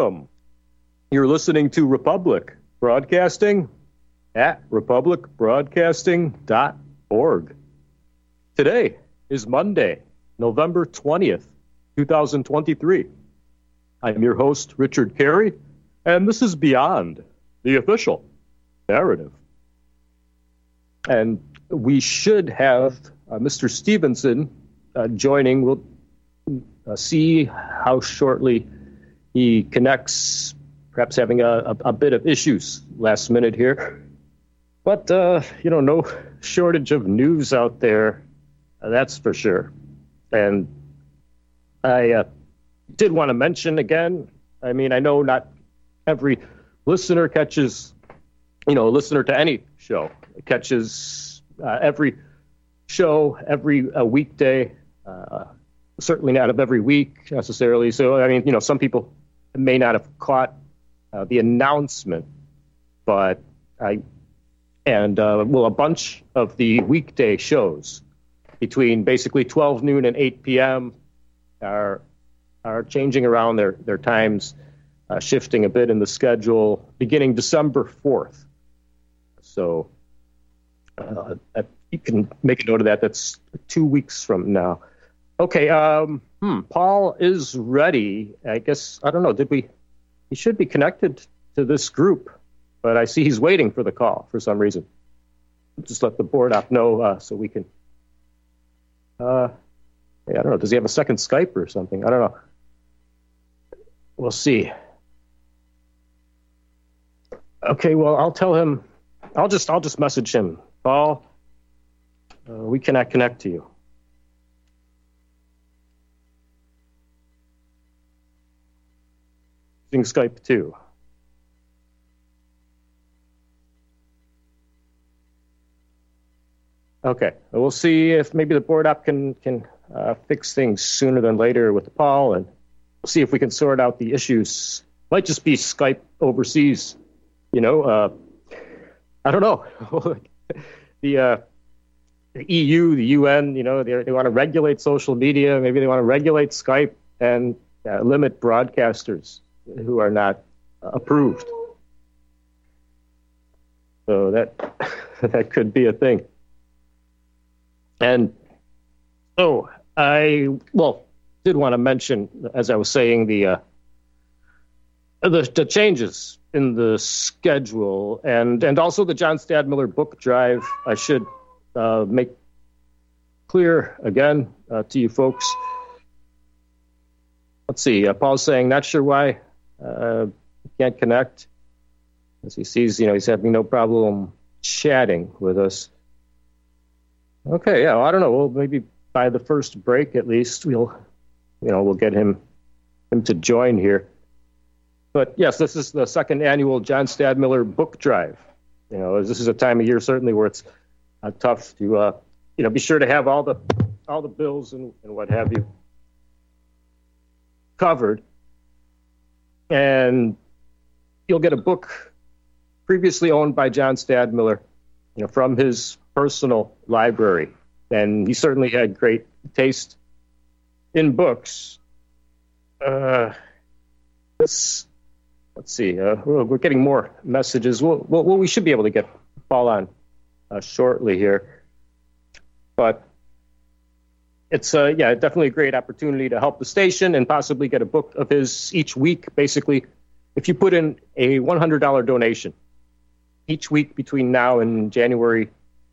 welcome. You're listening to Republic Broadcasting at republicbroadcasting.org. Today is Monday, November 20th, 2023. I'm your host, Richard Carey, and this is Beyond the Official Narrative. And we should have Mr. Stevenson joining. We'll see how shortly he connects, perhaps having a bit of issues last minute here. But, no shortage of news out there, that's for sure. And I did want to mention again, I know not every listener catches, a listener to any show catches every show every weekday, certainly not of every week necessarily. So, some people may not have caught the announcement, but a bunch of the weekday shows between basically 12 noon and 8 p.m. are changing around their times, shifting a bit in the schedule beginning December 4th. So you can make a note of that. That's 2 weeks from now. Okay, Paul is ready. I guess, I don't know, he should be connected to this group, but I see he's waiting for the call for some reason. Just let the board op know so we can, I don't know, does he have a second Skype or something? I don't know. We'll see. Okay, well, I'll tell him, I'll just message him. Paul, we cannot connect to you. Using Skype too. Okay, we'll see if maybe the board op can fix things sooner than later with Paul, and we'll see if we can sort out the issues. Might just be Skype overseas, I don't know. The EU, the UN, they want to regulate social media. Maybe they want to regulate Skype and limit broadcasters who are not approved. So that could be a thing. And so I did want to mention, as I was saying, the changes in the schedule and also the John Stadmiller book drive. I should make clear again to you folks. Let's see. Paul's saying, not sure why can't connect. As he sees, he's having no problem chatting with us. Okay, yeah, well, I don't know. Well, maybe by the first break, at least, we'll get him to join here. But yes, this is the second annual John Stadmiller book drive. This is a time of year certainly where it's tough to, be sure to have all the bills and what have you covered. And you'll get a book previously owned by John Stadmiller, from his personal library. And he certainly had great taste in books. Let's see. We're getting more messages. We should be able to get Paul on shortly here. But it's definitely a great opportunity to help the station and possibly get a book of his each week. Basically, if you put in a $100 donation each week between now and January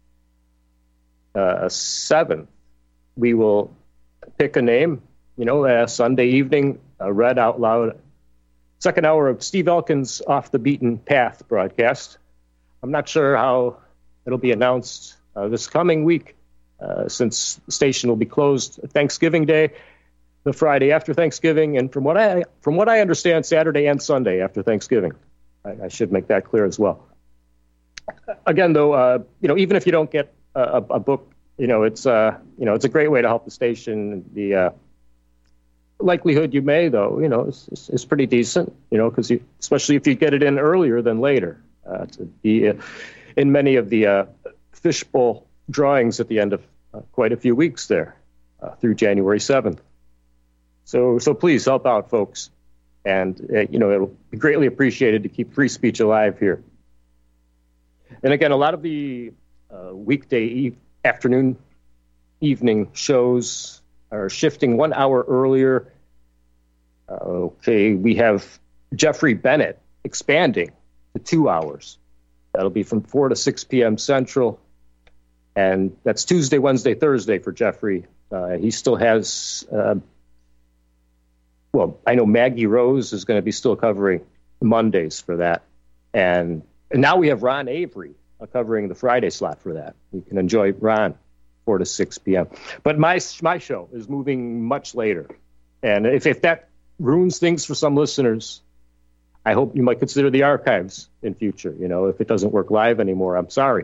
7th, we will pick a name, Sunday evening, read out loud. Second hour of Steve Elkins' Off the Beaten Path broadcast. I'm not sure how it'll be announced this coming week, since the station will be closed Thanksgiving Day, the Friday after Thanksgiving, and from what I understand, Saturday and Sunday after Thanksgiving. I should make that clear as well. Again, though, even if you don't get a book, it's a great way to help the station. The likelihood you may, though, is pretty decent, because especially if you get it in earlier than later, to be in many of the fishbowl drawings at the end of quite a few weeks there through January 7th. So please help out, folks. And, it'll be greatly appreciated to keep free speech alive here. And again, a lot of the weekday afternoon, evening shows are shifting 1 hour earlier. We have Jeffrey Bennett expanding to 2 hours. That'll be from 4 to 6 p.m. Central. And that's Tuesday, Wednesday, Thursday for Jeffrey. He still has, I know Maggie Rose is going to be still covering Mondays for that. And now we have Ron Avery covering the Friday slot for that. You can enjoy Ron 4 to 6 p.m. But my show is moving much later. And if that ruins things for some listeners, I hope you might consider the archives in future. If it doesn't work live anymore, I'm sorry.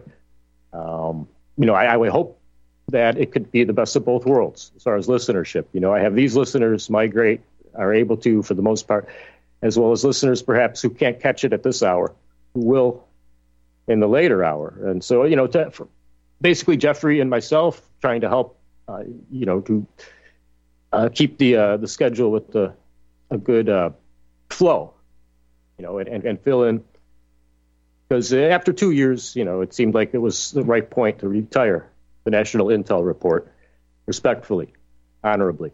I would hope that it could be the best of both worlds as far as listenership. I have these listeners migrate, are able to, for the most part, as well as listeners perhaps who can't catch it at this hour, who will in the later hour. And so, basically Jeffrey and myself trying to help, to keep the schedule with a good flow, and fill in. Because after 2 years, it seemed like it was the right point to retire the National Intel Report respectfully, honorably.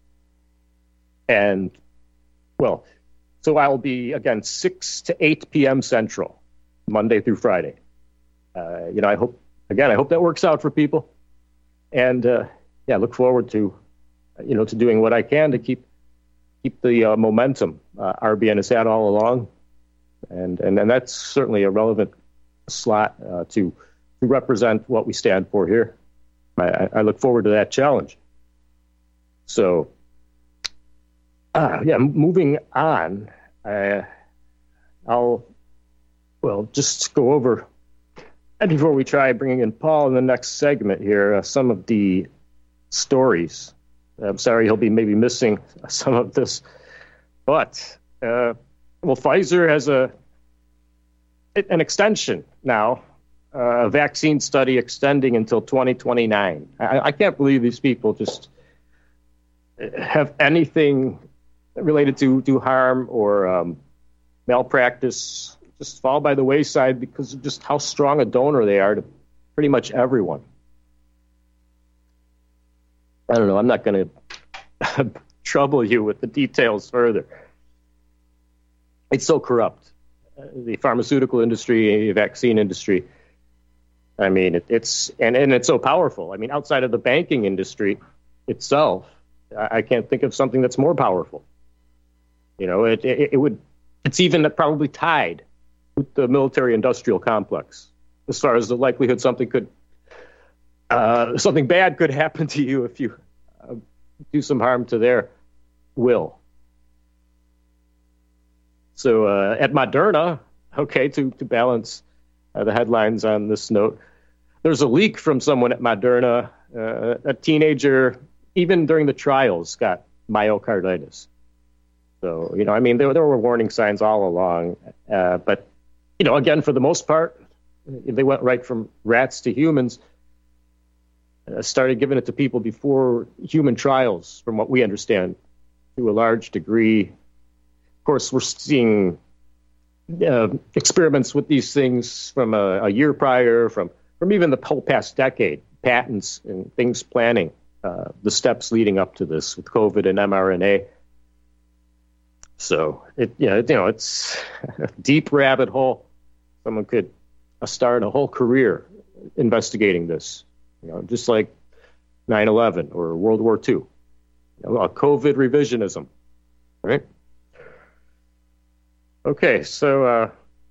And, so I'll be, again, 6 to 8 p.m. Central, Monday through Friday. I hope that works out for people. And, look forward to, to doing what I can to keep the momentum RBN has had all along. And that's certainly a relevant slot to represent what we stand for here. I look forward to that challenge. So, moving on, I'll just go over, and before we try bringing in Paul in the next segment here, some of the stories. I'm sorry he'll be maybe missing some of this, but Pfizer has an extension now, a vaccine study extending until 2029. I can't believe these people just have anything related to harm or malpractice just fall by the wayside because of just how strong a donor they are to pretty much everyone. I don't know. I'm not going to trouble you with the details further. It's so corrupt. The pharmaceutical industry, the vaccine industry. I mean, it's so powerful. I mean, outside of the banking industry itself, I can't think of something that's more powerful. It's even probably tied with the military-industrial complex as far as the likelihood something bad could happen to you if you do some harm to their will. So at Moderna, to balance the headlines on this note, there's a leak from someone at Moderna, a teenager, even during the trials, got myocarditis. So, there were warning signs all along. But, again, for the most part, they went right from rats to humans, started giving it to people before human trials, from what we understand, to a large degree. Of course, we're seeing experiments with these things from a year prior, from even the whole past decade, patents and things planning the steps leading up to this with COVID and mRNA. So it's a deep rabbit hole. Someone could start a whole career investigating this, just like 9/11 or World War II, COVID revisionism, right? Okay, so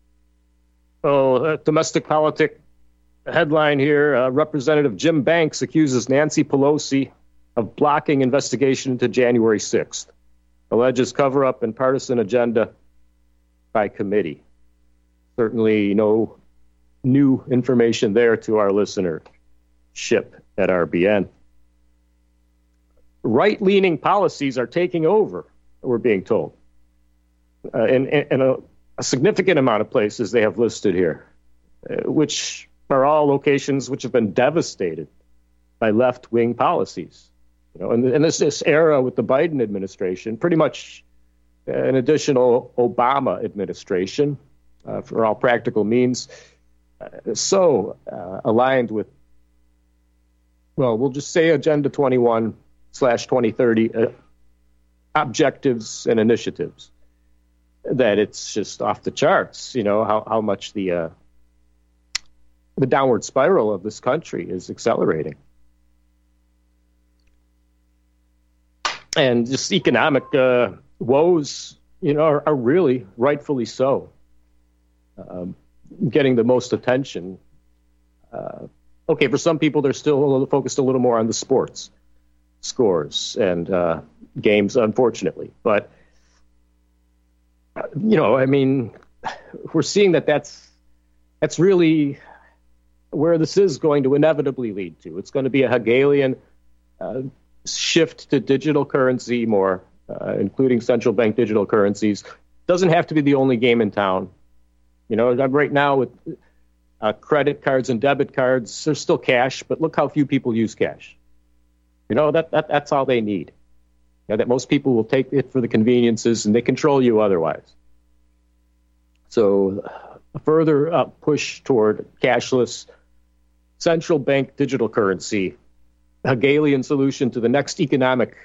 domestic politic headline here: Representative Jim Banks accuses Nancy Pelosi of blocking investigation into January 6th. Alleges cover-up and partisan agenda by committee. Certainly no new information there to our listenership at RBN. Right-leaning policies are taking over, we're being told. In a significant amount of places they have listed here, which are all locations which have been devastated by left-wing policies. In this era with the Biden administration, pretty much an additional Obama administration, for all practical means, aligned with, well, we'll just say Agenda 21/2030 objectives and initiatives, that it's just off the charts, how much the downward spiral of this country is accelerating. And just economic woes, are really rightfully so, getting the most attention. Okay, for some people, they're still focused a little more on the sports scores and games, unfortunately. But, we're seeing that's really where this is going to inevitably lead to. It's going to be a Hegelian shift to digital currency more, including central bank digital currencies. Doesn't have to be the only game in town. Right now with credit cards and debit cards, there's still cash, but look how few people use cash. That's all they need. That most people will take it for the conveniences, and they control you otherwise. So a further push toward cashless central bank digital currency, Hegelian solution to the next economic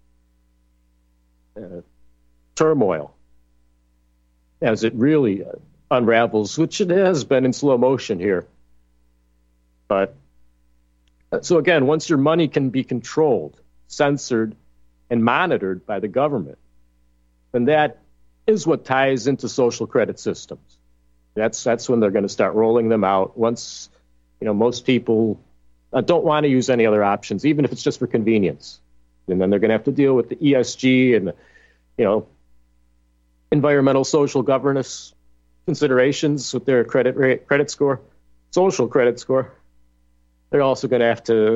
turmoil as it really unravels, which it has been in slow motion here. But so again, once your money can be controlled, censored, and monitored by the government, then that is what ties into social credit systems. That's when they're going to start rolling them out. Once, most people don't want to use any other options, even if it's just for convenience. And then they're going to have to deal with the ESG and the, environmental social governance considerations with their credit score, social credit score. They're also going to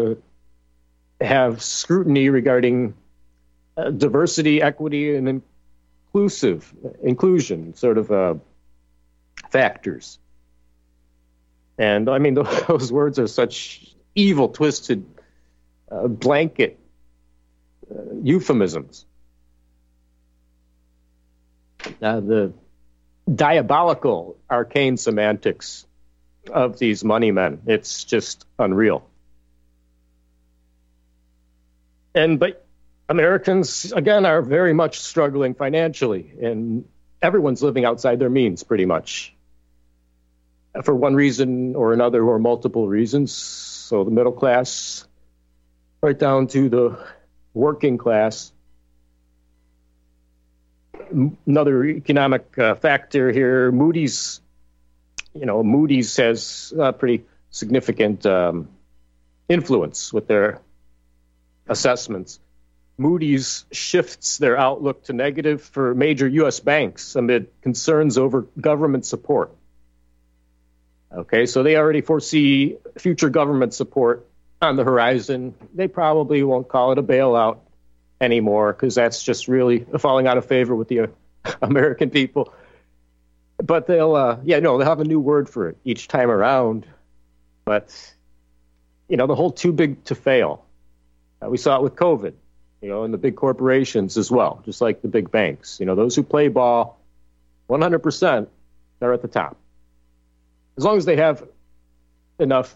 have scrutiny regarding diversity, equity, and inclusion sort of factors. And those words are such evil, twisted, blanket euphemisms. The diabolical, arcane semantics of these money men, it's just unreal. But Americans, again, are very much struggling financially, and everyone's living outside their means pretty much, for one reason or another, or multiple reasons. So the middle class, right down to the working class. Another economic factor here, Moody's has a pretty significant influence with their assessments. Moody's shifts their outlook to negative for major U.S. banks amid concerns over government support. Okay, so they already foresee future government support on the horizon. They probably won't call it a bailout anymore, because that's just really falling out of favor with the American people. But they'll have a new word for it each time around. But, the whole too big to fail. We saw it with COVID, and the big corporations as well, just like the big banks. Those who play ball 100%, they're at the top. As long as they have enough,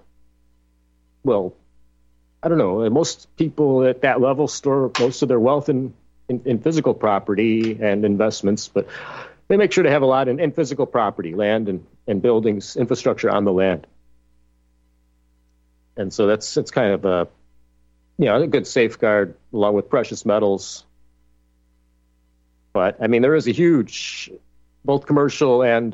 I don't know. Most people at that level store most of their wealth in physical property and investments, but they make sure to have a lot in physical property, land and buildings, infrastructure on the land. And so that's kind of a good safeguard along with precious metals. But there is a huge, both commercial and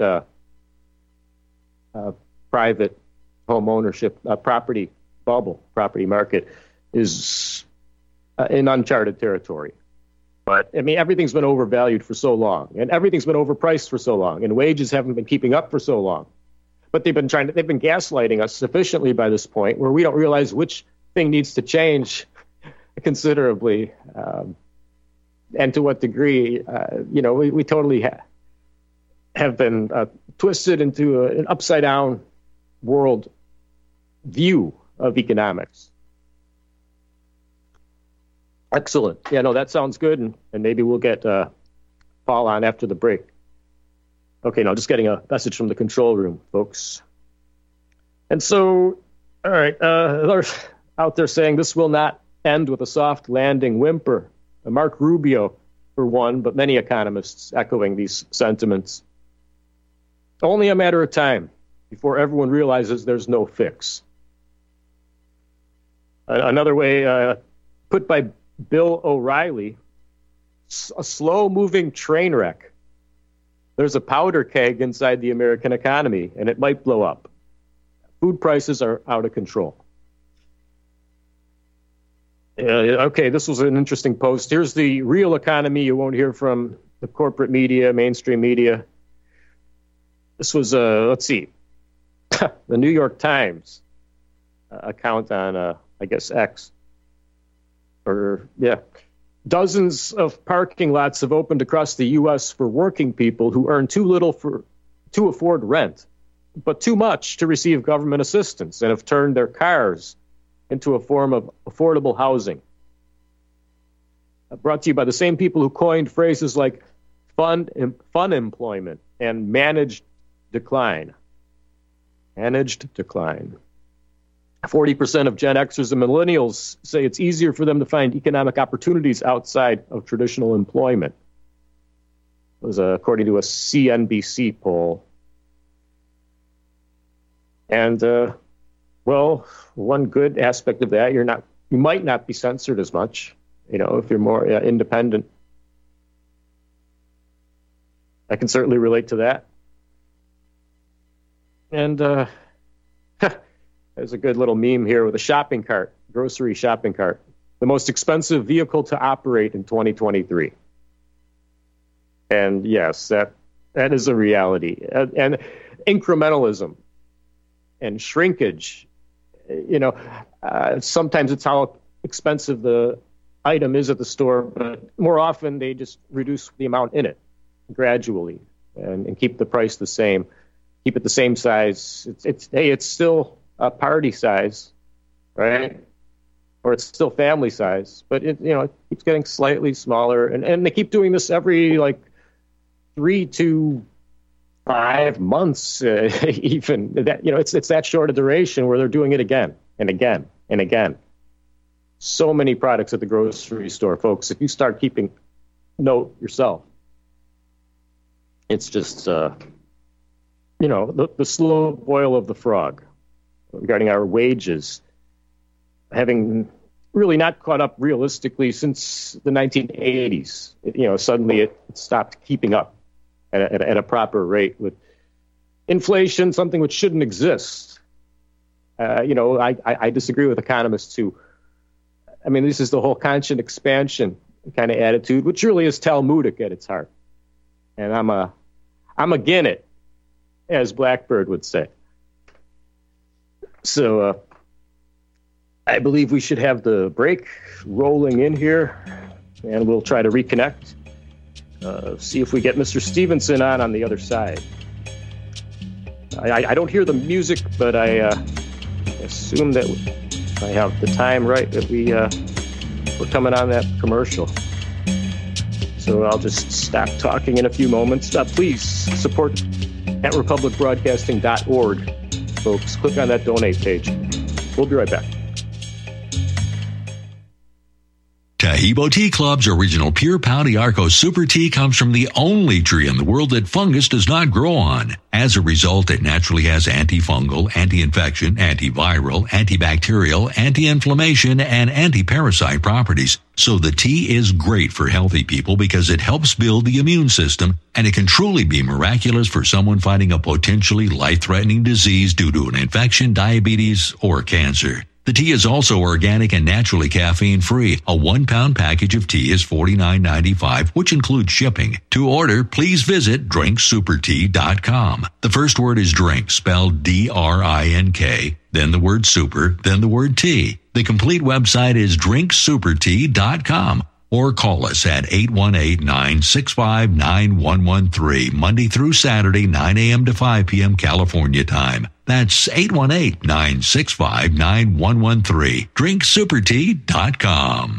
private home ownership property bubble. Property market is in uncharted territory. But everything's been overvalued for so long, and everything's been overpriced for so long, and wages haven't been keeping up for so long. But they've been gaslighting us sufficiently by this point where we don't realize which thing needs to change considerably, and to what degree. We totally have been twisted into an upside down world view of economics. Excellent. Yeah, no, that sounds good. And maybe we'll get fall on after the break. Okay, no, just getting a message from the control room, folks. And so, all right, they're out there saying this will not end with a soft landing whimper. Mark Rubio, for one, but many economists echoing these sentiments. Only a matter of time before everyone realizes there's no fix. Another way put by Bill O'Reilly, a slow-moving train wreck. There's a powder keg inside the American economy, and it might blow up. Food prices are out of control. Okay, this was an interesting post. Here's the real economy you won't hear from the corporate media, mainstream media. This was, let's see, the New York Times account on, I guess, X. Dozens of parking lots have opened across the U.S. for working people who earn too little to afford rent, but too much to receive government assistance, and have turned their cars into a form of affordable housing. Brought to you by the same people who coined phrases like fun employment and managed decline. Managed decline. 40% of Gen Xers and millennials say it's easier for them to find economic opportunities outside of traditional employment. It was according to a CNBC poll. And, one good aspect of that, you might not be censored as much, if you're more independent. I can certainly relate to that. And there's a good little meme here with a shopping cart, grocery shopping cart, the most expensive vehicle to operate in 2023. And yes, that is a reality. And incrementalism and shrinkage, sometimes it's how expensive the item is at the store, but more often they just reduce the amount in it gradually and keep the price the same, keep it the same size. It's still a party size, right? Or it's still family size, but it keeps getting slightly smaller, and they keep doing this every 3 to 5 months, even that. It's that short a duration where they're doing it again and again and again. So many products at the grocery store, folks. If you start keeping note yourself, it's just the slow boil of the frog regarding our wages, having really not caught up realistically since the 1980s. Suddenly it stopped keeping up at a proper rate with inflation, something which shouldn't exist. I disagree with economists who, this is the whole constant expansion kind of attitude, which really is Talmudic at its heart. And I'm again it, as Blackbird would say. So I believe we should have the break rolling in here, and we'll try to reconnect. See if we get Mr. Stevenson on the other side. I don't hear the music, but I assume that I have the time right, that we're coming on that commercial. So I'll just stop talking in a few moments. Please support at republicbroadcasting.org, folks. Click on that donate page. We'll be right back. Taheebo Tea Club's original Pure Pau d'Arco Super Tea comes from the only tree in the world that fungus does not grow on. As a result, it naturally has antifungal, anti-infection, antiviral, antibacterial, anti-inflammation, and anti-parasite properties. So the tea is great for healthy people because it helps build the immune system, and it can truly be miraculous for someone fighting a potentially life-threatening disease due to an infection, diabetes, or cancer. The tea is also organic and naturally caffeine-free. A 1-pound package of tea is $49.95, which includes shipping. To order, please visit drinksupertea.com. The first word is drink, spelled D-R-I-N-K, then the word super, then the word tea. The complete website is drinksupertea.com. Or call us at 818-965-9113, Monday through Saturday, 9 a.m. to 5 p.m. California time. That's 818-965-9113, drinksupertea.com.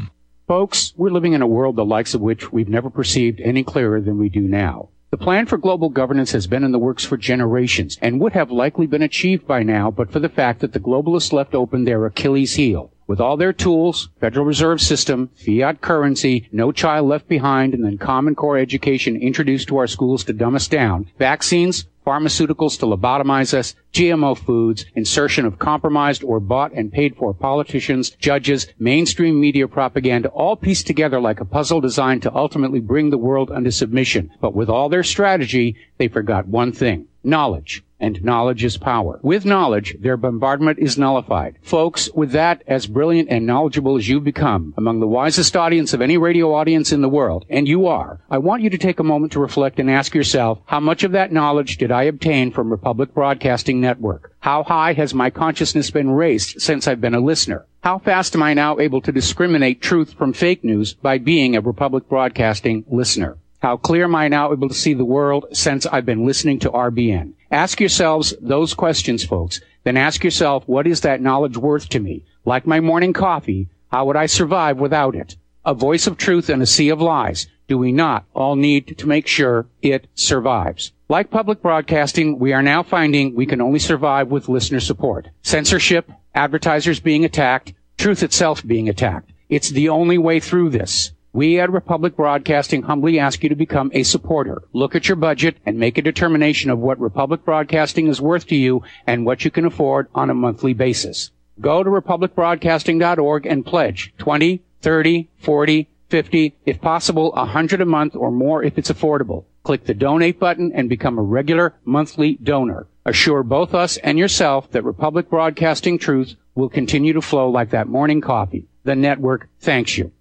Folks, we're living in a world the likes of which we've never perceived any clearer than we do now. The plan for global governance has been in the works for generations and would have likely been achieved by now but for the fact that the globalists left open their Achilles heel. With all their tools, Federal Reserve System, fiat currency, no child left behind, and then Common Core education introduced to our schools to dumb us down, vaccines, pharmaceuticals to lobotomize us, GMO foods, insertion of compromised or bought and paid for politicians, judges, mainstream media propaganda, all pieced together like a puzzle designed to ultimately bring the world under submission. But with all their strategy, they forgot one thing: knowledge. And knowledge is power. With knowledge, their bombardment is nullified. Folks, with that, as brilliant and knowledgeable as you've become, among the wisest audience of any radio audience in the world, and you are, I want you to take a moment to reflect and ask yourself, how much of that knowledge did I obtain from Republic Broadcasting Network? How high has my consciousness been raised since I've been a listener? How fast am I now able to discriminate truth from fake news by being a Republic Broadcasting listener? How clear am I now able to see the world since I've been listening to RBN? Ask yourselves those questions, folks. Then ask yourself, what is that knowledge worth to me? Like my morning coffee, how would I survive without it? A voice of truth in a sea of lies. Do we not all need to make sure it survives? Like public broadcasting, we are now finding we can only survive with listener support. Censorship, advertisers being attacked, truth itself being attacked. It's the only way through this. We at Republic Broadcasting humbly ask you to become a supporter. Look at your budget and make a determination of what Republic Broadcasting is worth to you and what you can afford on a monthly basis. Go to republicbroadcasting.org and pledge 20, 30, 40, 50, if possible, 100 a month or more if it's affordable. Click the donate button and become a regular monthly donor. Assure both us and yourself that Republic Broadcasting truth will continue to flow like that morning coffee. The network thanks you.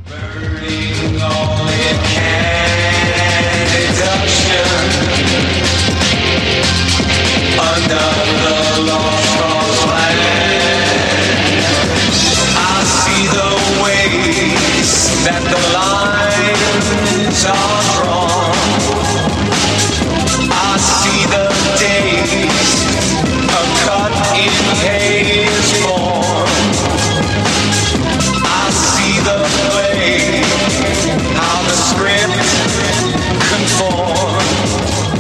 Burning all it can, deduction under the lost cause land. I see the ways that the lines are drawn. I see the days a cut in hay is born. I see the way how the script conforms.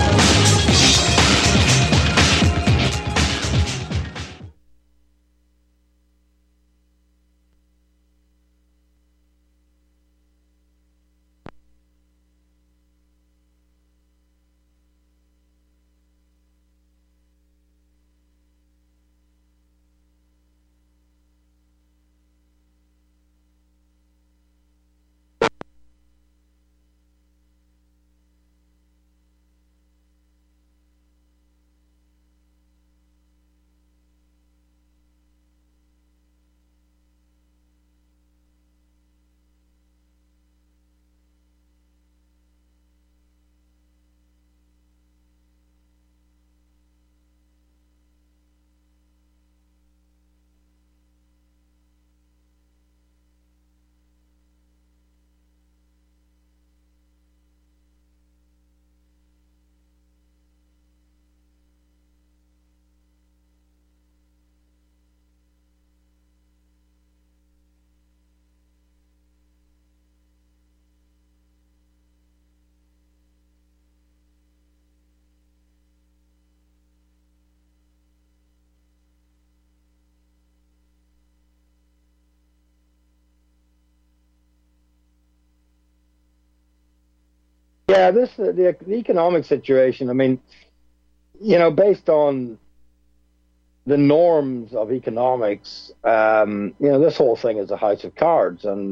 Yeah, the economic situation. I mean, based on the norms of economics, this whole thing is a house of cards, and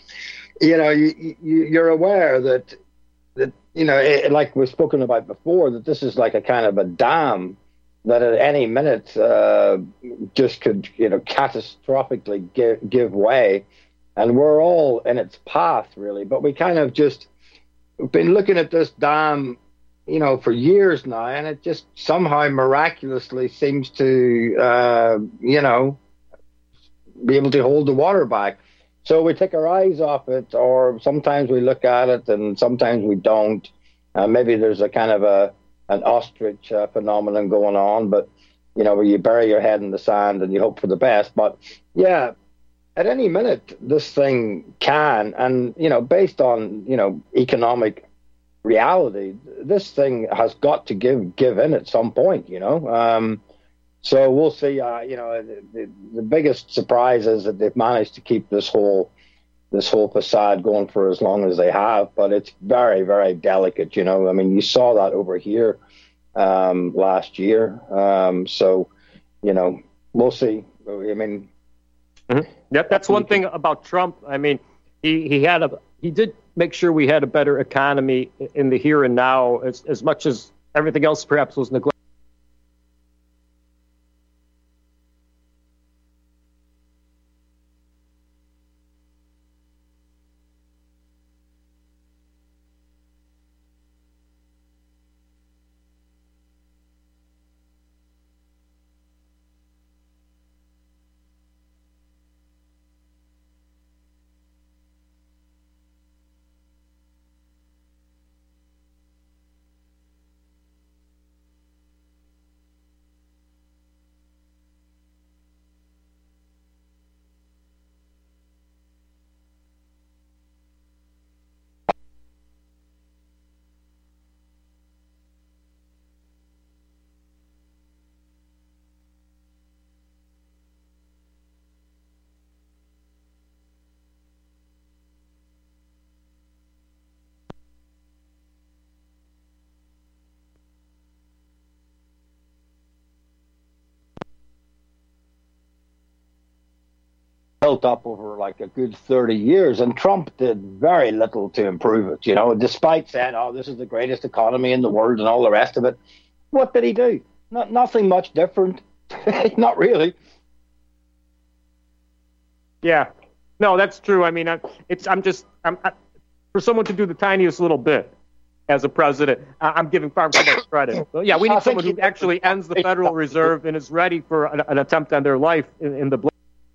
you're aware that like we've spoken about before, that this is like a kind of a dam that at any minute just could catastrophically give way, and we're all in its path really. But we kind of just we've been looking at this dam, for years now, and it just somehow miraculously seems to, be able to hold the water back. So we take our eyes off it, or sometimes we look at it and sometimes we don't. Maybe there's a kind of an ostrich phenomenon going on, but, where you bury your head in the sand and you hope for the best. But, yeah, at any minute, this thing can, and, based on, economic reality, this thing has got to give in at some point, So we'll see. The biggest surprise is that they've managed to keep this whole facade going for as long as they have, but it's very, very delicate. I mean, you saw that over here last year. So, we'll see. I mean, Yep, that's one thing about Trump. I mean, he did make sure we had a better economy in the here and now, as much as everything else perhaps was neglected. built up over like a good 30 years, and Trump did very little to improve it, despite saying, oh, this is the greatest economy in the world and all the rest of it. What did he do? Nothing much different. Not really. Yeah, no, that's true. I mean, for someone to do the tiniest little bit as a president, I'm giving far too much credit. So, yeah, we need someone who actually ends the Federal Reserve and is ready for an attempt on their life in the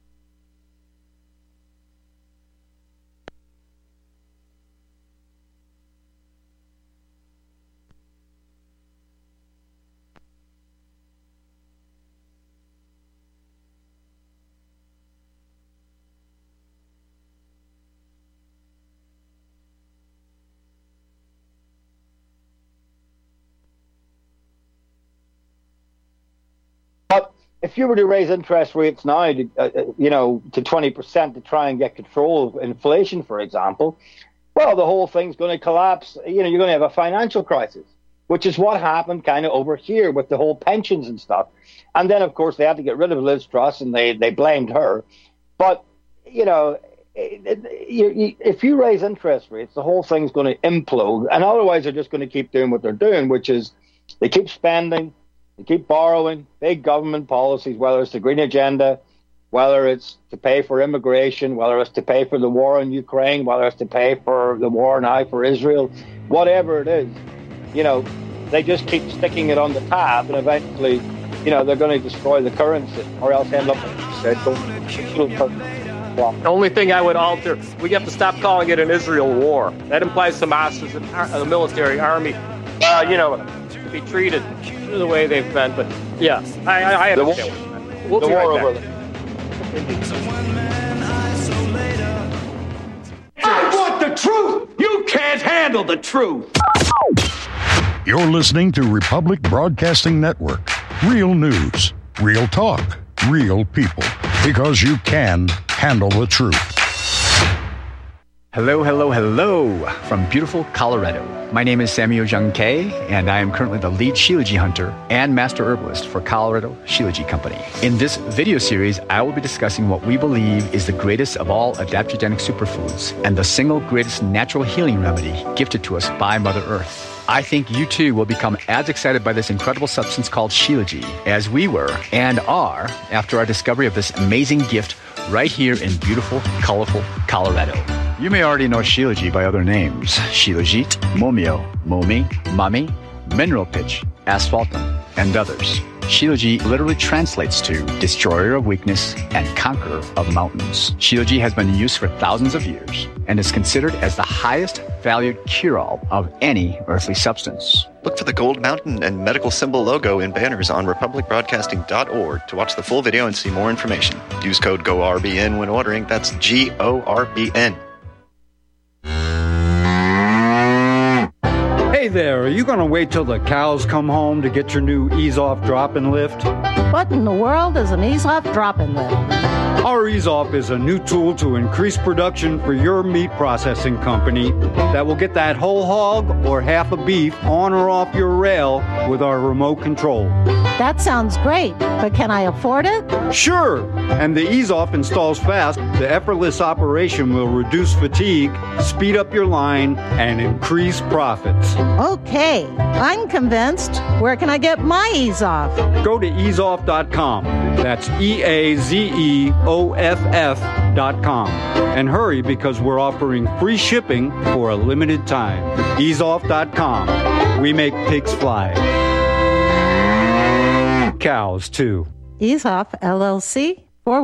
If you were to raise interest rates now, to 20% to try and get control of inflation, for example, well, the whole thing's going to collapse. You're going to have a financial crisis, which is what happened kind of over here with the whole pensions and stuff. And then, of course, they had to get rid of Liz Truss, and they blamed her. But, if you raise interest rates, the whole thing's going to implode. And otherwise, they're just going to keep doing what they're doing, which is they keep spending. They keep borrowing, big government policies, whether it's the Green Agenda, whether it's to pay for immigration, whether it's to pay for the war in Ukraine, whether it's to pay for the war now for Israel, whatever it is, they just keep sticking it on the tab, and eventually, they're going to destroy the currency, or else end up with The only thing I would alter, we have to stop calling it an Israel war. That implies Hamas is a military army, to be treated the way they've been. But yeah, I understand. We'll be right back. I want the truth. You can't handle the truth. You're listening to Republic Broadcasting Network. Real news, real talk, real people. Because you can handle the truth. Hello, hello, hello from beautiful Colorado. My name is Samuel Jung Kay, and I am currently the lead Shilajit hunter and master herbalist for Colorado Shilajit Company. In this video series, I will be discussing what we believe is the greatest of all adaptogenic superfoods and the single greatest natural healing remedy gifted to us by Mother Earth. I think you too will become as excited by this incredible substance called Shilajit as we were and are after our discovery of this amazing gift right here in beautiful, colorful Colorado. You may already know Shilajit by other names: Shilajit, Momio, Momi, Mami, Mineral Pitch, Asphaltum, and others. Shilajit literally translates to destroyer of weakness and conqueror of mountains. Shilajit has been in use for thousands of years and is considered as the highest valued cure-all of any earthly substance. Look for the Gold Mountain and medical symbol logo in banners on republicbroadcasting.org to watch the full video and see more information. Use code GORBN when ordering. That's GORBN. Hey there, are you going to wait till the cows come home to get your new ease-off drop-in lift? What in the world is an ease-off drop-in lift? Our ease-off is a new tool to increase production for your meat processing company that will get that whole hog or half a beef on or off your rail with our remote control. That sounds great, but can I afford it? Sure! And the ease-off installs fast. The effortless operation will reduce fatigue, speed up your line, and increase profits. Okay, I'm convinced. Where can I get my ease-off? Go to easeoff.com. That's EAZEOFF.com. And hurry because we're offering free shipping for a limited time. Easeoff.com. We make pigs fly. Cows, too. Ease-Off, LLC,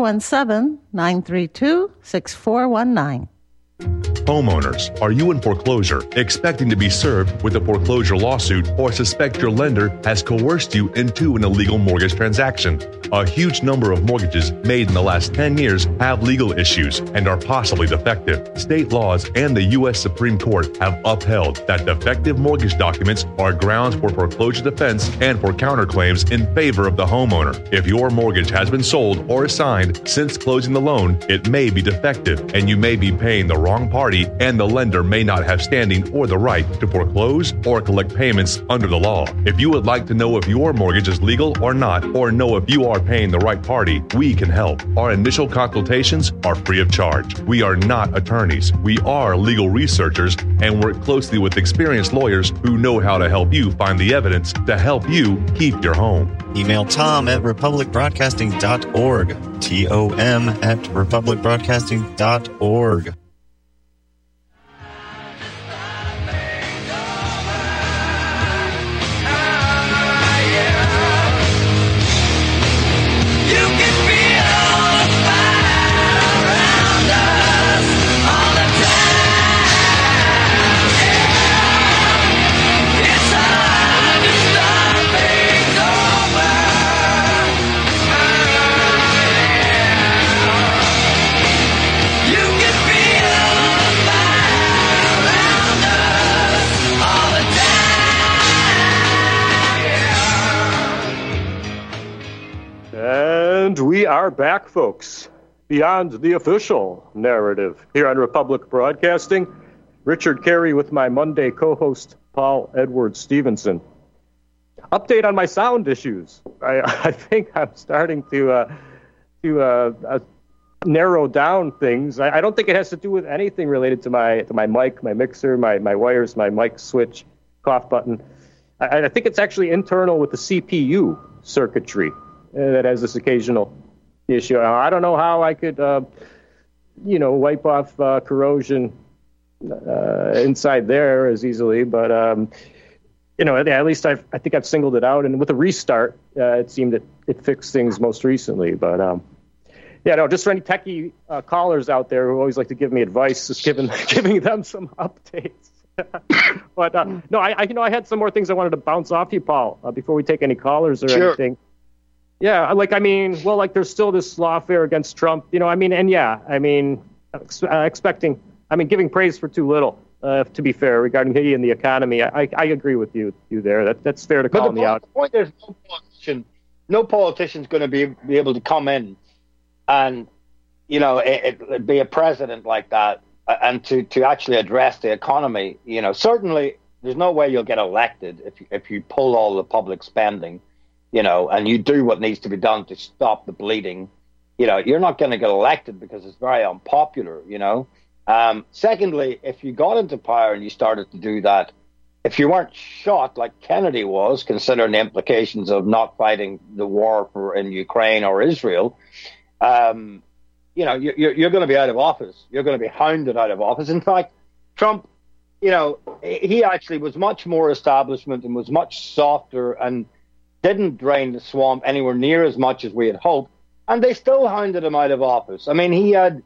417-932-6419. Homeowners, are you in foreclosure, expecting to be served with a foreclosure lawsuit, or suspect your lender has coerced you into an illegal mortgage transaction? A huge number of mortgages made in the last 10 years have legal issues and are possibly defective. State laws and the U.S. Supreme Court have upheld that defective mortgage documents are grounds for foreclosure defense and for counterclaims in favor of the homeowner. If your mortgage has been sold or assigned since closing the loan, it may be defective and you may be paying the wrong party, and the lender may not have standing or the right to foreclose or collect payments under the law. If you would like to know if your mortgage is legal or not, or know if you are paying the right party, we can help. Our initial consultations are free of charge. We are not attorneys. We are legal researchers and work closely with experienced lawyers who know how to help you find the evidence to help you keep your home. Email Tom at republicbroadcasting.org. TOM at republicbroadcasting.org. And we are back, folks. Beyond the official narrative here on Republic Broadcasting. Richard Carey with my Monday co-host, Paul Edward Stevenson. Update on my sound issues. I think I'm starting to narrow down things. I don't think it has to do with anything related to my mic, my mixer, my wires, my mic switch, cough button. I think it's actually internal with the CPU circuitry that has this occasional issue. I don't know how I could, wipe off corrosion inside there as easily, but at least I think I've singled it out. And with a restart, it seemed that it fixed things most recently. But just for any techie callers out there who always like to give me advice, just giving them some updates. But I had some more things I wanted to bounce off you, Paul, before we take any callers or anything. Yeah, there's still this lawfare against Trump, expecting, giving praise for too little, to be fair, regarding he and the economy. I agree with you there. That's fair to call me out. The point is, no politician's going to be able to come in and, be a president like that and to actually address the economy. Certainly there's no way you'll get elected if you pull all the public spending. And you do what needs to be done to stop the bleeding, you're not going to get elected because it's very unpopular, Secondly, if you got into power and you started to do that, if you weren't shot like Kennedy was, considering the implications of not fighting the war in Ukraine or Israel, you're going to be out of office. You're going to be hounded out of office. In fact, Trump, he actually was much more establishment and was much softer and didn't drain the swamp anywhere near as much as we had hoped, and they still hounded him out of office. I mean, he had,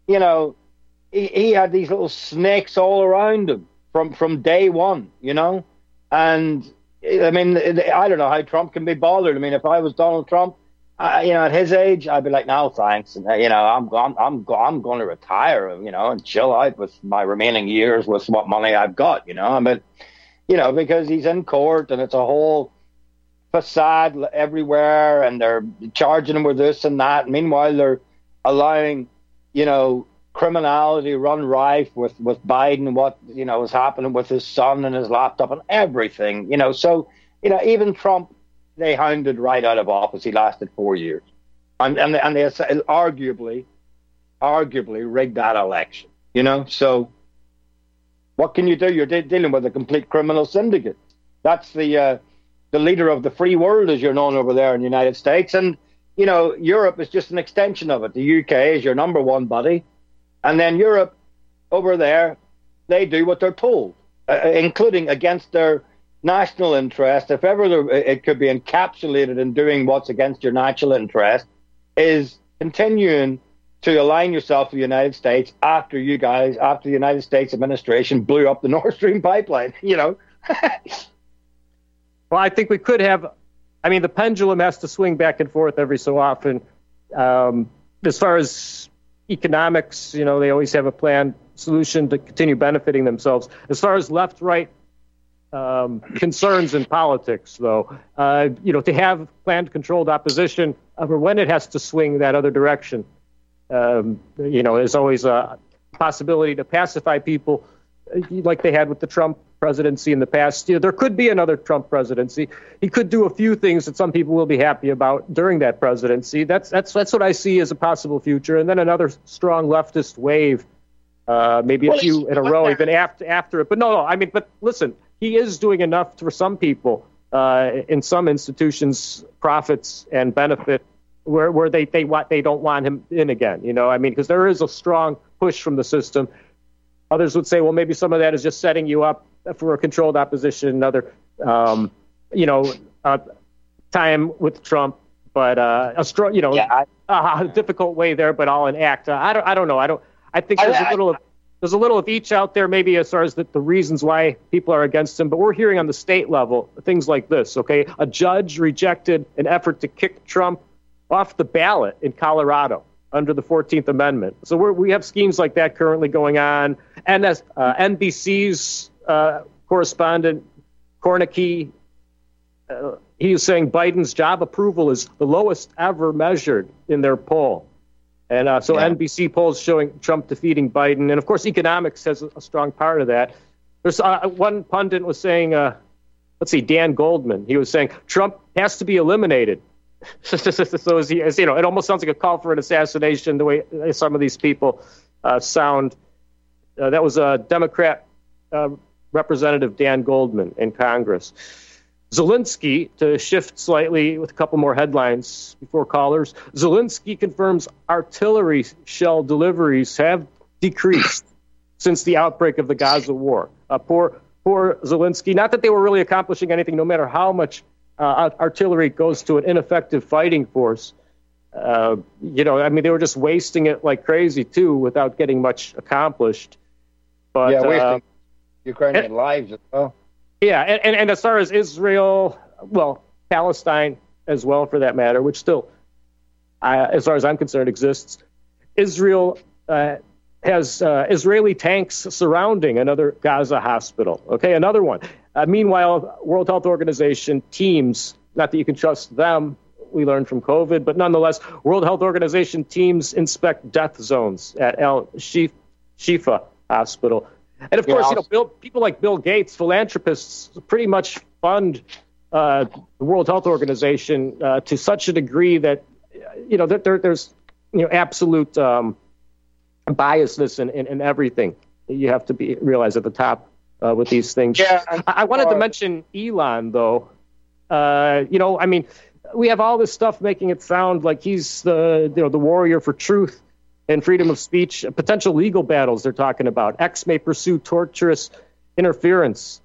he had these little snakes all around him from day one, and I mean, I don't know how Trump can be bothered. I mean, if I was Donald Trump, at his age, I'd be like, no, thanks. And, I'm going to retire, and chill out with my remaining years with what money I've got, But, because he's in court and it's a whole facade everywhere and they're charging him with this and that. Meanwhile, they're allowing, criminality run rife with Biden, what, is happening with his son and his laptop and everything, So, even Trump, they hounded right out of office. He lasted 4 years. And they arguably rigged that election, So what can you do? You're dealing with a complete criminal syndicate. That's the leader of the free world, as you're known over there in the United States. And, Europe is just an extension of it. The UK is your number one buddy. And then Europe over there, they do what they're told, including against their national interest. If ever it could be encapsulated in doing what's against your national interest, is continuing to align yourself to the United States after the United States administration blew up the Nord Stream pipeline, Well, I think we could have, the pendulum has to swing back and forth every so often. As far as economics, they always have a planned solution to continue benefiting themselves. As far as left-right concerns in politics, though, to have planned controlled opposition, when it has to swing that other direction, there's always a possibility to pacify people like they had with the Trump presidency in the past. There could be another Trump presidency. He could do a few things that some people will be happy about during that presidency. That's what I see as a possible future. And then another strong leftist wave, maybe a few in a row, even after it. But but listen, he is doing enough for some people in some institutions, profits and benefit where they don't want him in again. Because there is a strong push from the system. Others would say, well, maybe some of that is just setting you up for a controlled opposition, another, time with Trump, but a strong, a difficult way there, but all in act. I don't know. I think there's a little of each out there, maybe as far as the reasons why people are against him. But we're hearing on the state level things like this. Okay, a judge rejected an effort to kick Trump off the ballot in Colorado under the 14th Amendment. So we have schemes like that currently going on. And as NBC's correspondent Kornacki, he is saying Biden's job approval is the lowest ever measured in their poll. And NBC polls showing Trump defeating Biden. And, of course, economics has a strong part of that. There's one pundit was saying, Dan Goldman, he was saying Trump has to be eliminated. So it almost sounds like a call for an assassination, the way some of these people sound. That was a Democrat Representative Dan Goldman in Congress. Zelensky, to shift slightly with a couple more headlines before callers, Zelensky confirms artillery shell deliveries have decreased since the outbreak of the Gaza war. Poor Zelensky. Not that they were really accomplishing anything, no matter how much artillery goes to an ineffective fighting force. They were just wasting it like crazy, too, without getting much accomplished. But, wasting Ukrainian lives as well. Yeah, and as far as Israel, Palestine as well, for that matter, which still, as far as I'm concerned, exists. Israel has Israeli tanks surrounding another Gaza hospital. Okay, another one. Meanwhile, World Health Organization teams, not that you can trust them, we learned from COVID, but nonetheless, World Health Organization teams inspect death zones at Al Shifa Hospital. And of course, people like Bill Gates, philanthropists, pretty much fund the World Health Organization to such a degree that there's absolute biasness in everything. You have to realize at the top with these things. Yeah, I wanted to mention Elon, though. We have all this stuff making it sound like he's the warrior for truth and freedom of speech. Potential legal battles they're talking about. X may pursue tortious interference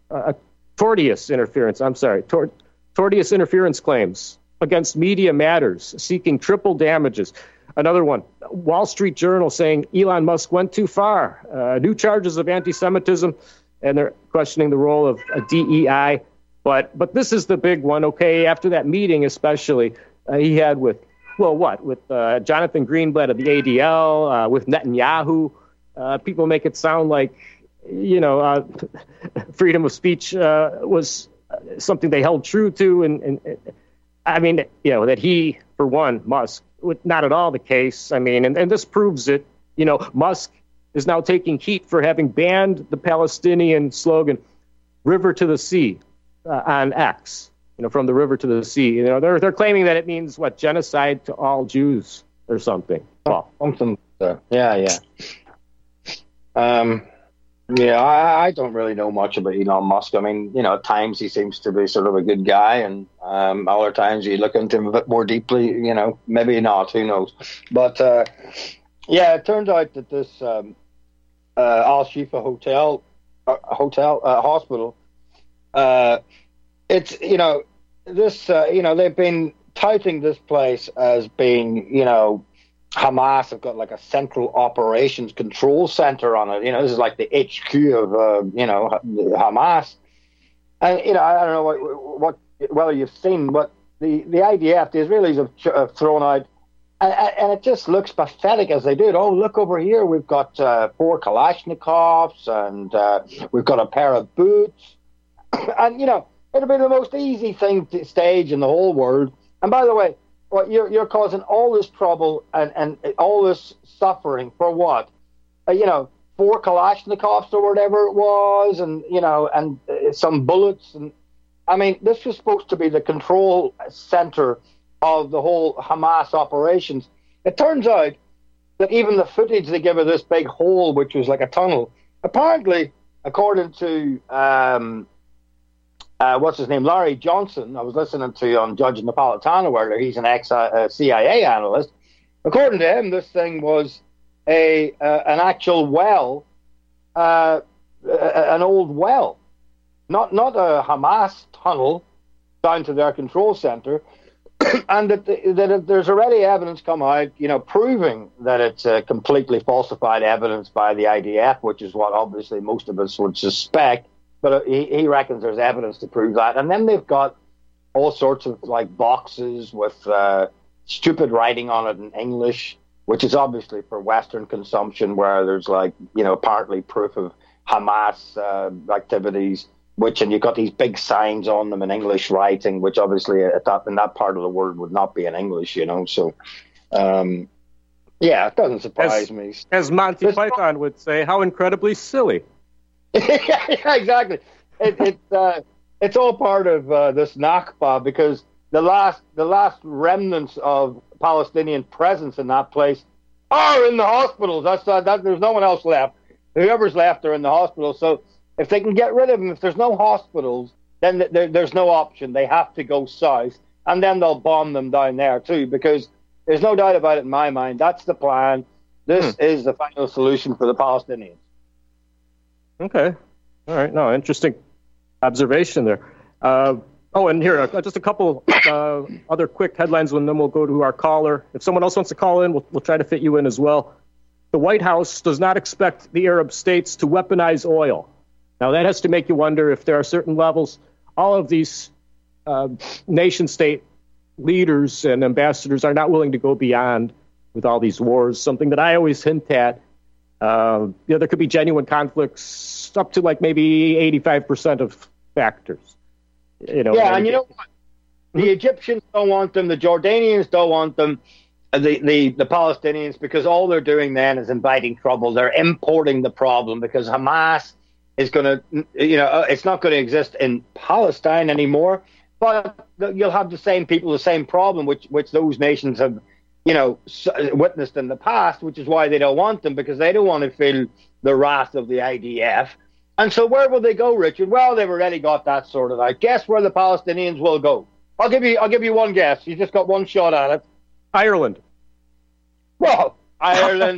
claims against Media Matters, seeking triple damages. Another one, Wall Street Journal saying Elon Musk went too far. New charges of anti-Semitism, and they're questioning the role of DEI. But this is the big one, okay? After that meeting, especially, he had with Jonathan Greenblatt of the ADL, with Netanyahu. People make it sound like, freedom of speech was something they held true to. And I mean, that he, for one, Musk, not at all the case. I mean, and this proves it. Musk is now taking heat for having banned the Palestinian slogan, river to the sea, on X, from the river to the sea. They're claiming that it means, genocide to all Jews or something. Well, something. Yeah. I don't really know much about Elon Musk. I mean, at times he seems to be sort of a good guy, and other times you look into him a bit more deeply, maybe not, who knows. But, it turns out that this Al-Shifa hospital, it's, they've been touting this place as being, Hamas have got like a central operations control center on it. This is like the HQ of, Hamas. And, I don't know whether you've seen what the IDF, the Israelis have thrown out, and it just looks pathetic as they do it. Oh, look over here. We've got 4 Kalashnikovs, and we've got a pair of boots. And, it'll be the most easy thing to stage in the whole world. And by the way, you're causing all this trouble and all this suffering for what? 4 Kalashnikovs or whatever it was, and some bullets. And I mean, this was supposed to be the control center of the whole Hamas operations. It turns out that even the footage they give of this big hole, which was like a tunnel, apparently, according to what's his name, Larry Johnson, I was listening to on Judge Napolitano earlier. He's an ex-CIA analyst. According to him, this thing was an actual well, an old well, not a Hamas tunnel down to their control center, and that there's already evidence come out, proving that it's completely falsified evidence by the IDF, which is what obviously most of us would suspect. But he reckons there's evidence to prove that. And then they've got all sorts of boxes with stupid writing on it in English, which is obviously for Western consumption, where there's apparently proof of Hamas activities, and you've got these big signs on them in English writing, which obviously in that part of the world would not be in English, So, it doesn't surprise me. As Monty Python would say, how incredibly silly. Yeah, exactly. It's all part of this Nakba, because the last remnants of Palestinian presence in that place are in the hospitals. There's no one else left. Whoever's left are in the hospitals. So if they can get rid of them, if there's no hospitals, then there's no option. They have to go south, and then they'll bomb them down there too, because there's no doubt about it in my mind. That's the plan. This is the final solution for the Palestinians. Okay. All right. No, interesting observation there. And here, just a couple other quick headlines, and then we'll go to our caller. If someone else wants to call in, we'll try to fit you in as well. The White House does not expect the Arab states to weaponize oil. Now, that has to make you wonder if there are certain levels. All of these nation-state leaders and ambassadors are not willing to go beyond with all these wars, something that I always hint at. There could be genuine conflicts up to maybe 85% of factors. And you know what? The Egyptians don't want them. The Jordanians don't want them. The Palestinians, because all they're doing then is inviting trouble. They're importing the problem, because Hamas is going to, it's not going to exist in Palestine anymore. But you'll have the same people, the same problem, which those nations have witnessed in the past, which is why they don't want them, because they don't want to feel the wrath of the IDF. And so where will they go, Richard? Well, they've already got that sorted out. Guess where the Palestinians will go? I'll give you one guess. You just got one shot at it. Ireland. Well, Ireland,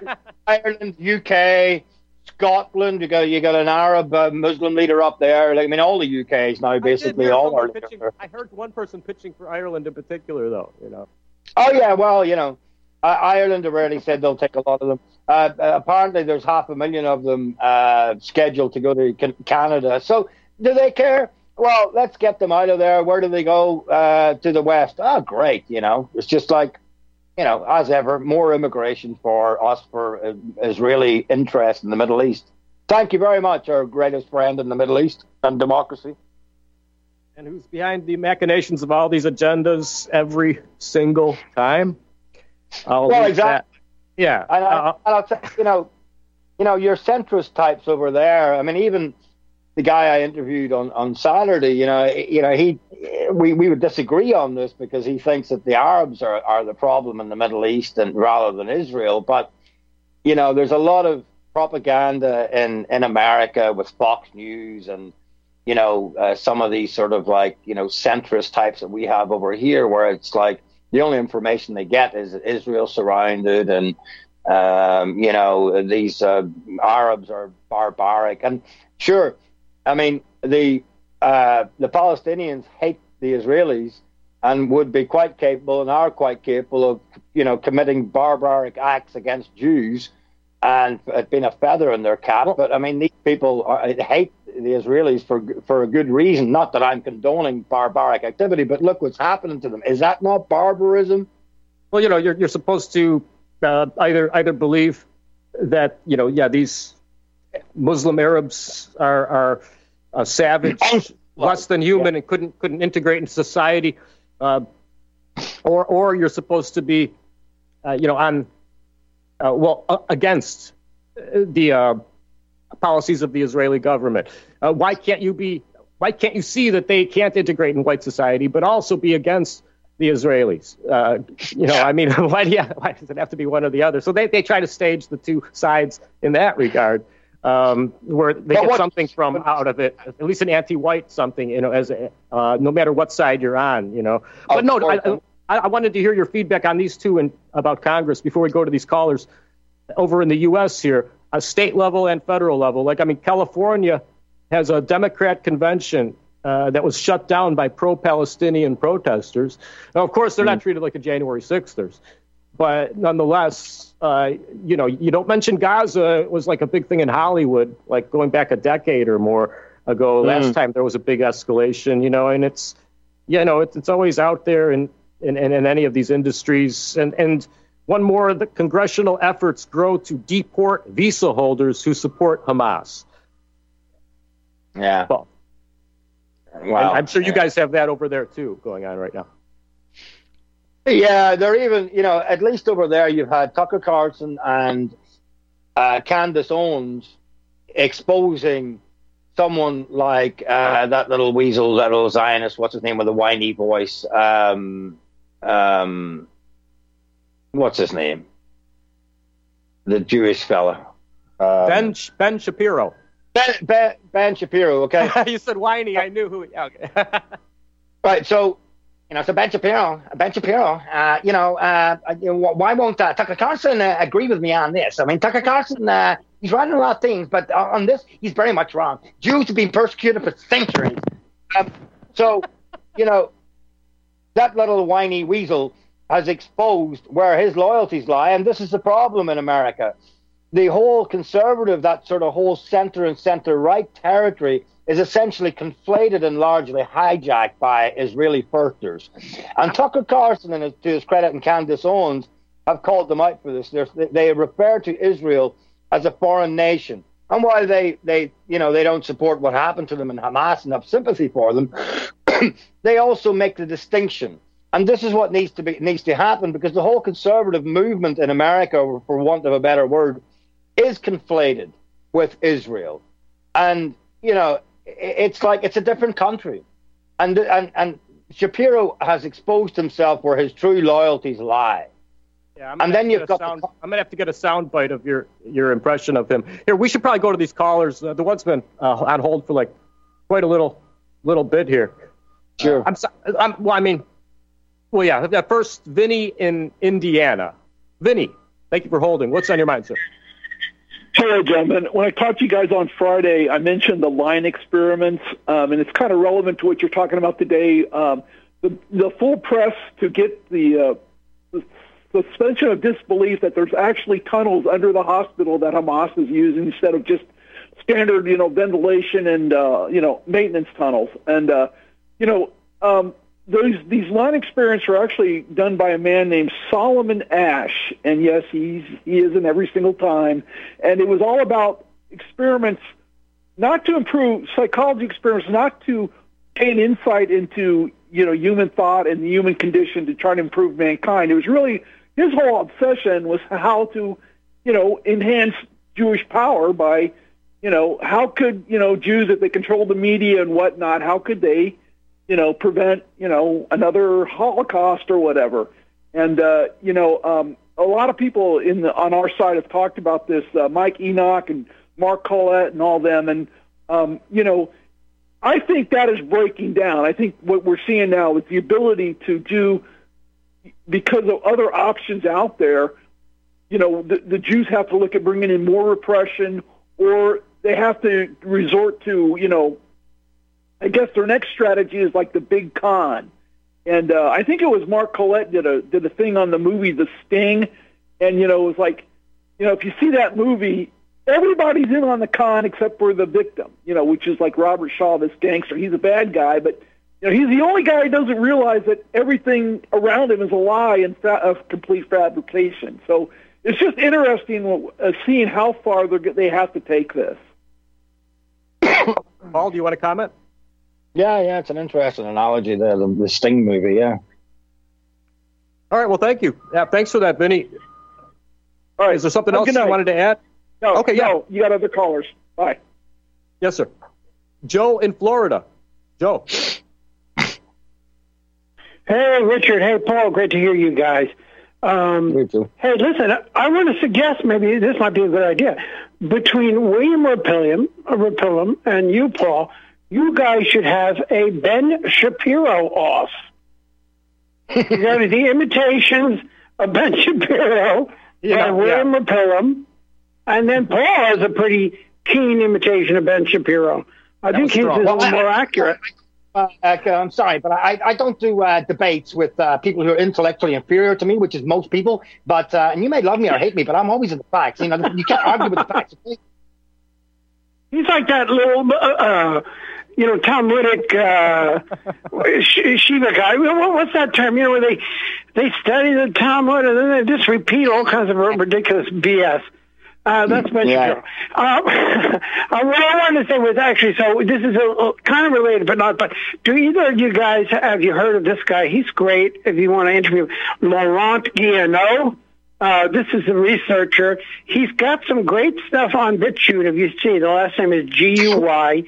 UK, Scotland. You got an Arab Muslim leader up there. All the UK is now basically all our leaders. I heard one person pitching for Ireland in particular, though. Oh, yeah, well, Ireland have already said they'll take a lot of them. Apparently there's 500,000 of them scheduled to go to Canada. So do they care? well, let's get them out of there. Where do they go? To the west. Oh, great. It's just like, as ever, more immigration for us for Israeli interest in the Middle East. Thank you very much, our greatest friend in the Middle East and democracy. And who's behind the machinations of all these agendas every single time? Well, exactly. Yeah. And I'll say, your centrist types over there. I mean, even the guy I interviewed on Saturday, we would disagree on this because he thinks that the Arabs are the problem in the Middle East and rather than Israel. But, there's a lot of propaganda in America with Fox News and, some of these sort of like, centrist types that we have over here where it's like the only information they get is that Israel's surrounded and, these Arabs are barbaric. And sure, I mean, the Palestinians hate the Israelis and would be quite capable and are quite capable of, committing barbaric acts against Jews and it being a feather in their cap. But I mean, these people hate the Israelis for a good reason. Not that I'm condoning barbaric activity, but look what's happening to them. Is that not barbarism? Well, you're supposed to either believe that these Muslim Arabs are savage, less than human, and couldn't integrate into society, or you're supposed to be against the policies of the Israeli government. Why can't you see that they can't integrate in white society, but also be against the Israelis? I mean, why does it have to be one or the other? So they try to stage the two sides in that regard, where they get something from out of it, at least an anti-white something, as no matter what side you're on, But no, I wanted to hear your feedback on these two and about Congress before we go to these callers over in the U.S. here, a state level and federal level. Like, I mean, California has a Democrat convention that was shut down by pro-Palestinian protesters. Now, of course, they're not treated like a January 6thers, but nonetheless, you don't mention Gaza. It was like a big thing in Hollywood, like going back a decade or more ago. Last time there was a big escalation, and it's always out there in any of these industries. And one more, the congressional efforts grow to deport visa holders who support Hamas. Yeah. Well, wow. I'm sure you guys have that over there, too, going on right now. Yeah, they're even, at least over there, you've had Tucker Carlson and Candace Owens exposing someone like that little weasel, that little Zionist, what's his name with a whiny voice? What's his name? The Jewish fella. Ben Shapiro. Ben Shapiro, okay. You said whiny, I knew who. Okay. Right, so, so Ben Shapiro, why won't Tucker Carlson agree with me on this? I mean, Tucker Carlson, he's writing a lot of things, but on this, he's very much wrong. Jews have been persecuted for centuries. So, that little whiny weasel has exposed where his loyalties lie, and this is the problem in America. The whole conservative, that sort of whole center and center-right territory is essentially conflated and largely hijacked by Israeli firsters. And Tucker Carlson, to his credit, and Candace Owens have called them out for this. They refer to Israel as a foreign nation. And while they don't support what happened to them in Hamas and have sympathy for them, they also make the distinction. And this is what needs to happen, because the whole conservative movement in America, for want of a better word, is conflated with Israel. And, it's like it's a different country. And Shapiro has exposed himself where his true loyalties lie. Yeah, I'm gonna have to get a sound bite of your impression of him. Here, we should probably go to these callers. The one's been on hold for like quite a little bit here. Sure. First, Vinny in Indiana. Vinny, thank you for holding. What's on your mind, sir? Hello, gentlemen. When I talked to you guys on Friday, I mentioned the line experiments, and it's kind of relevant to what you're talking about today. The full press to get the suspension of disbelief that there's actually tunnels under the hospital that Hamas is using instead of just standard, ventilation and, maintenance tunnels. And, these line experiments were actually done by a man named Solomon Asch. And yes, he is in every single time. And it was all about experiments, not to improve psychology experiments, not to gain insight into, human thought and the human condition to try to improve mankind. It was really, his whole obsession was how to, enhance Jewish power by, how could, Jews, if they controlled the media and whatnot, how could they, prevent, another Holocaust or whatever. And, a lot of people on our side have talked about this, Mike Enoch and Mark Collette and all them. And, I think that is breaking down. I think what we're seeing now is the ability to do, because of other options out there, the Jews have to look at bringing in more repression, or they have to resort to, I guess their next strategy is like the big con. And I think it was Mark Collette did a thing on the movie The Sting, and it was like, if you see that movie, everybody's in on the con except for the victim, which is like Robert Shaw, this gangster. He's a bad guy, but he's the only guy who doesn't realize that everything around him is a lie and a complete fabrication. So it's just interesting seeing how far they have to take this. Paul, do you want to comment? Yeah, it's an interesting analogy there, the Sting movie, yeah. All right, well, thank you. Yeah, thanks for that, Vinny. All right, is there something else you wanted to add? No, okay, no, you got other callers. Bye. Yes, sir. Joe in Florida. Joe. Hey, Richard. Hey, Paul. Great to hear you guys. Me too. Hey, listen, I want to suggest maybe this might be a good idea. Between William Rapillum and you, Paul, you guys should have a Ben Shapiro off. You got the imitations of Ben Shapiro by William Rapillum, and then Paul has a pretty keen imitation of Ben Shapiro. I think his is a little more accurate. I'm sorry, but I don't do debates with people who are intellectually inferior to me, which is most people. But and you may love me or hate me, but I'm always in the facts. You can't argue with the facts. He's like that little, Talmudic Shiva guy. What's that term? Where they study the Talmud and then they just repeat all kinds of ridiculous BS. That's Ben Shapiro. What I wanted to say was actually, so this is kind of related, but not. But do either of you guys, have you heard of this guy? He's great. If you want to interview Laurent Guillenot, this is a researcher. He's got some great stuff on BitChute. If you see, the last name is Guyenot.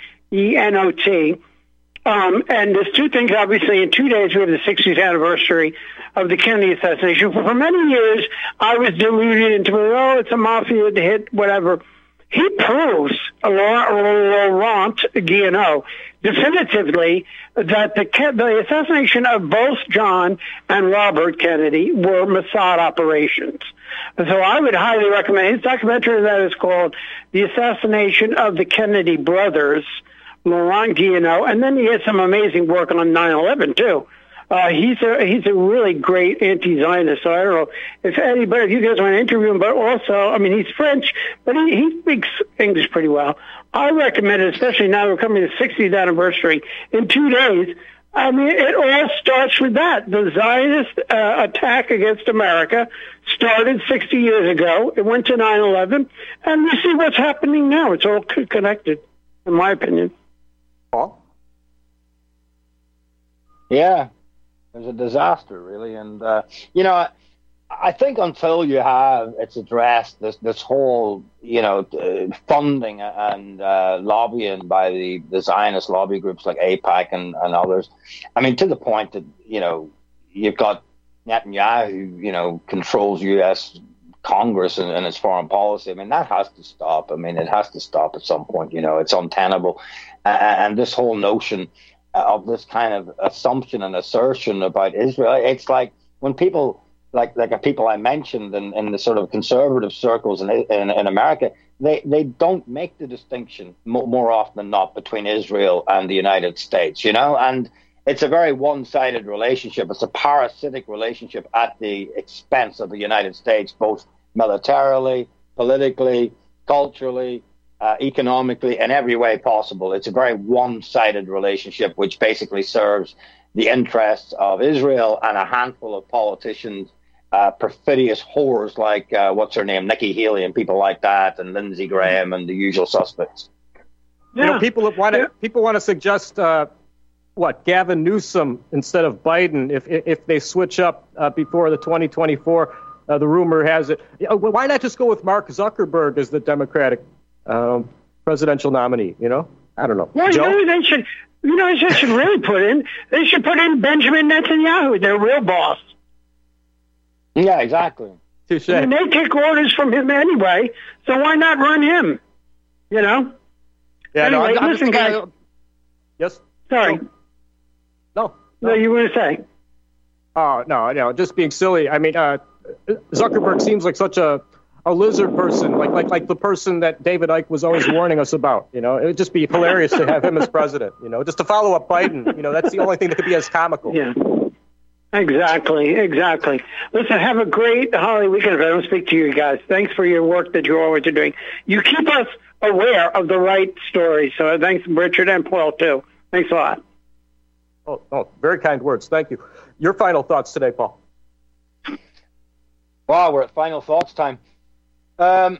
And there's two things, obviously. In 2 days, we have the 60th anniversary of the Kennedy assassination. For many years, I was deluded into, it's a mafia hit, whatever. He proves, Laurent Guillenot, definitively that the assassination of both John and Robert Kennedy were Mossad operations. So I would highly recommend his documentary that is called The Assassination of the Kennedy Brothers, Laurent Guillenot, and then he has some amazing work on 9/11 too. He's a really great anti-Zionist. So I don't know if anybody, if you guys want to interview him, but also, I mean, he's French, but he speaks English pretty well. I recommend it, especially now we're coming to the 60th anniversary in 2 days. I mean, it all starts with that. The Zionist attack against America started 60 years ago. It went to 9/11, and you see what's happening now. It's all connected, in my opinion. Paul? Yeah, it was a disaster, really. And, I think until you have it's addressed this whole, funding and lobbying by the Zionist lobby groups like AIPAC and others, I mean, to the point that, you've got Netanyahu, controls U.S. Congress and its foreign policy. I mean, that has to stop. I mean, it has to stop at some point. It's untenable. And this whole notion of this kind of assumption and assertion about Israel, it's like when people, like the people I mentioned in the sort of conservative circles in America, they don't make the distinction more often than not between Israel and the United States, and it's a very one-sided relationship. It's a parasitic relationship at the expense of the United States, both militarily, politically, culturally, economically, in every way possible. It's a very one-sided relationship, which basically serves the interests of Israel and a handful of politicians, perfidious whores like, what's her name, Nikki Haley and people like that, and Lindsey Graham and the usual suspects. You know, people want to suggest Gavin Newsom instead of Biden if they switch up before the 2024. The rumor has it. Why not just go with Mark Zuckerberg as the Democratic presidential nominee? You know, I don't know. Well, they should. They should really put in. They should put in Benjamin Netanyahu, their real boss. Yeah, exactly. Touche. I mean, they take orders from him anyway, so why not run him? You know. Yeah. Anyway, no. Listen, guys. Yes. Sorry. No. You were going to say? Oh no, just being silly. I mean, Zuckerberg seems like such a lizard person, like the person that David Icke was always warning us about. You know, it would just be hilarious to have him as president. You know, just to follow up Biden. You know, that's the only thing that could be as comical. Yeah. Exactly. Listen, have a great holiday weekend if I don't speak to you guys. Thanks for your work that you always are doing. You keep us aware of the right stories. So thanks, Richard and Paul, too. Thanks a lot. Oh, very kind words. Thank you. Your final thoughts today, Paul. Wow, we're at final thoughts time. I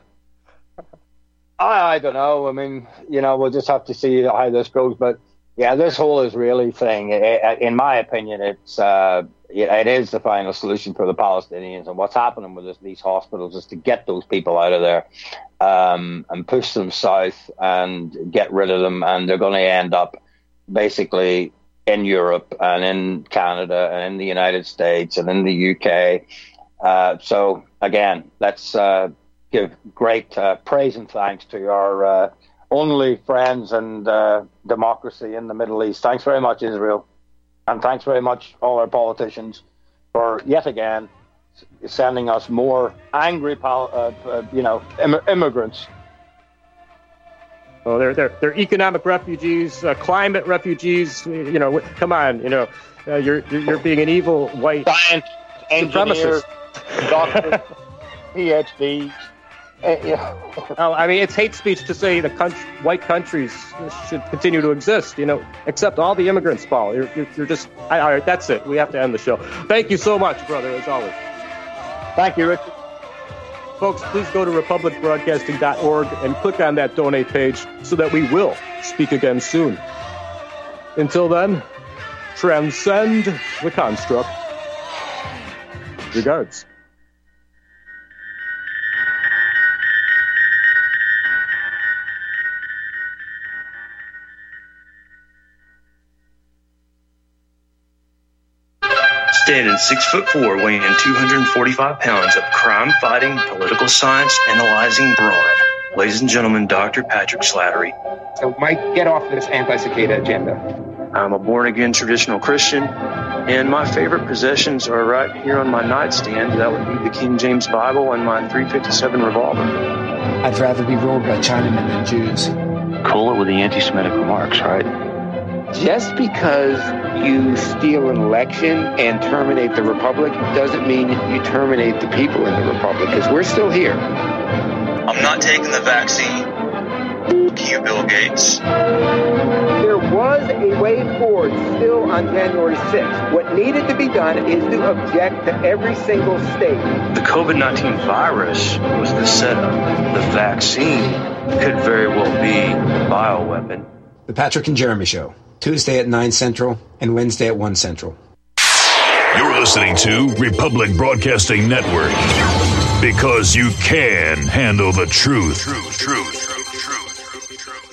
don't know. I mean, we'll just have to see how this goes. But yeah, this whole Israeli thing, in my opinion, it is the final solution for the Palestinians. And what's happening with these hospitals is to get those people out of there and push them south and get rid of them. And they're going to end up basically in Europe and in Canada and in the United States and in the UK. So again, let's give great praise and thanks to our only friends and democracy in the Middle East. Thanks very much, Israel. And thanks very much, all our politicians, for yet again sending us more angry, immigrants. Oh, they're economic refugees, climate refugees. Come on. You're being an evil white science, engineers, doctors, PhDs. I mean, it's hate speech to say the white countries should continue to exist. Except all the immigrants, Paul. You're just. All right, that's it. We have to end the show. Thank you so much, brother, as always. Thank you, Richard. Folks, please go to republicbroadcasting.org and click on that donate page so that we will speak again soon. Until then, transcend the construct. Regards. Standing 6'4", weighing 245 pounds of crime-fighting, political science analyzing brawn. Ladies and gentlemen, Dr. Patrick Slattery. So, Mike, get off this anti-cicada agenda. I'm a born-again traditional Christian, and my favorite possessions are right here on my nightstand. That would be the King James Bible and my .357 revolver. I'd rather be ruled by Chinamen than Jews. Cool it with the anti-Semitic remarks, right? Just because you steal an election and terminate the Republic doesn't mean you terminate the people in the Republic, because we're still here. I'm not taking the vaccine. Fuck you, Bill Gates. There was a way forward still on January 6th. What needed to be done is to object to every single state. The COVID-19 virus was the setup. The vaccine could very well be the bioweapon. The Patrick and Jeremy Show. Tuesday at 9 Central and Wednesday at 1 Central. You're listening to Republic Broadcasting Network. Because you can handle the truth.